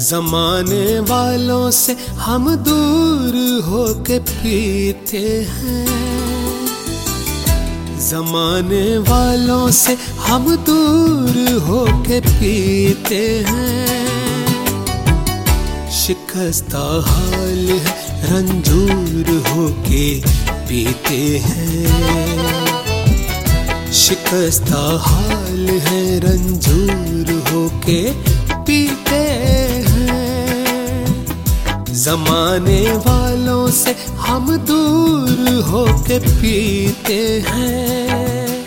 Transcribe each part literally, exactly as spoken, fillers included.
जमाने वालों से हम दूर होके पीते हैं, जमाने वालों से हम दूर होके पीते हैं। शिकस्ता हाल है रंजूर होके पीते हैं, शिकस्ता हाल है रंजूर होके पीते हैं। जमाने वालों से हम दूर होके पीते हैं।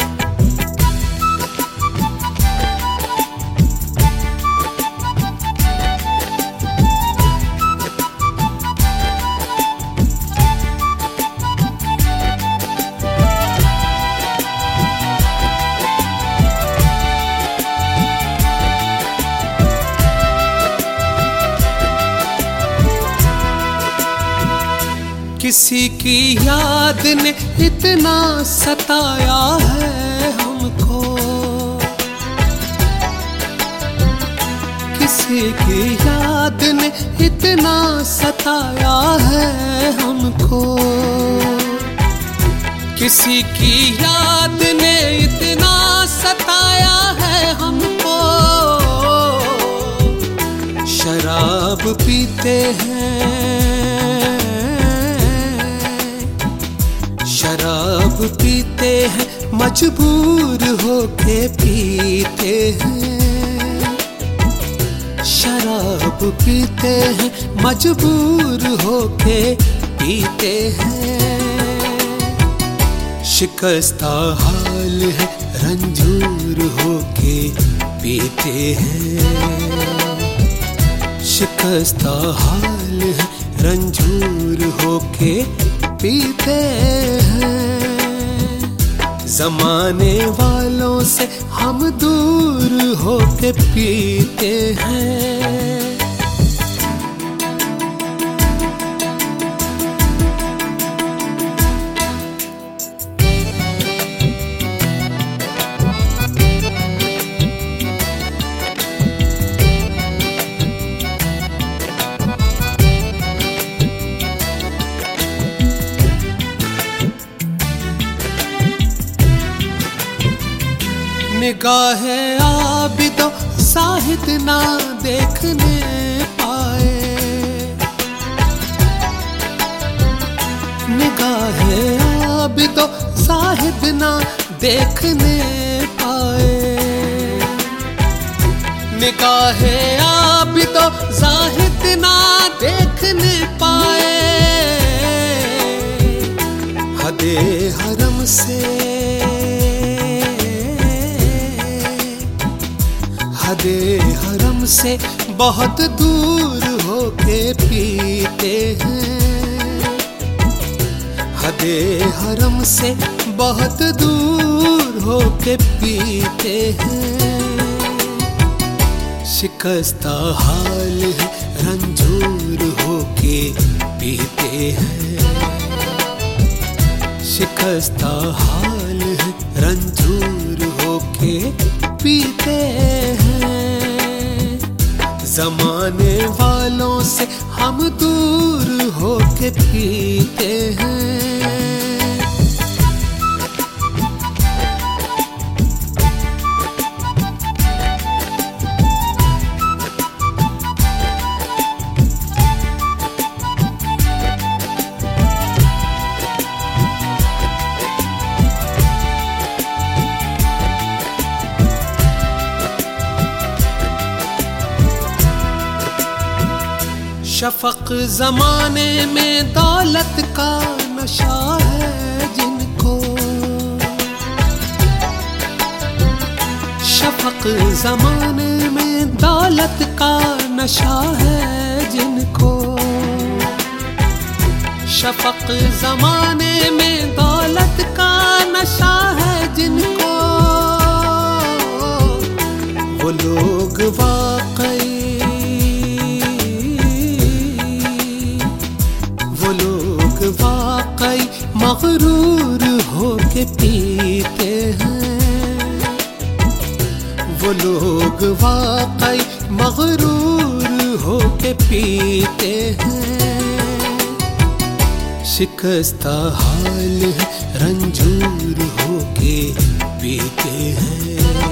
किसी की याद ने इतना सताया है हमको, किसी की याद ने इतना सताया है हमको, किसी की याद ने इतना सताया है हमको। शराब पीते हैं, शराब पीते हैं, मजबूर होके पीते हैं। शराब पीते हैं, मजबूर होके पीते हैं। शिकस्ता हाल है रंजूर होके पीते हैं, शिकस्ता हाल है रंजूर होके पीते हैं। जमाने वालों से हम दूर होके पीते हैं। निगाहे आबिदो साहिद ना देखने पाए, निगाहे आबिदो साहिद ना देखने पाए, निगाहे आबिदो साहिद ना देखने पाए। हदे हरम से हदे हरम से बहुत दूर होके पीते हैं, हदे हरम से बहुत दूर होके पीते हैं। शिकस्ता हाल है रंजूर होके पीते हैं, शिकस्ता हाल है रंजूर होके पीते हैं। जमाने वालों से हम दूर होके पीते हैं। शफक जमाने में दौलत का नशा है जिनको, शफक जमाने में दौलत का नशा है जिनको, शफक जमाने में दौलत का नशा है जिनको। वो लोग वाकई वाकई मगरूर होके पीते हैं, वो लोग वाकई मगरूर होके पीते हैं। शिकस्ता हाल है रंजूर होके पीते हैं।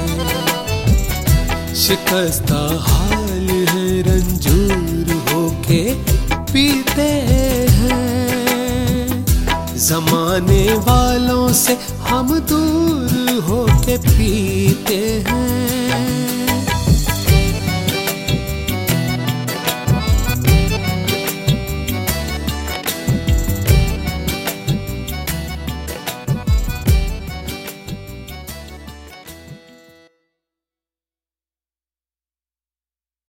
शिकस्ता हाल है रंजूर होके पीते हैं। जमाने वालों से हम दूर होके पीते हैं।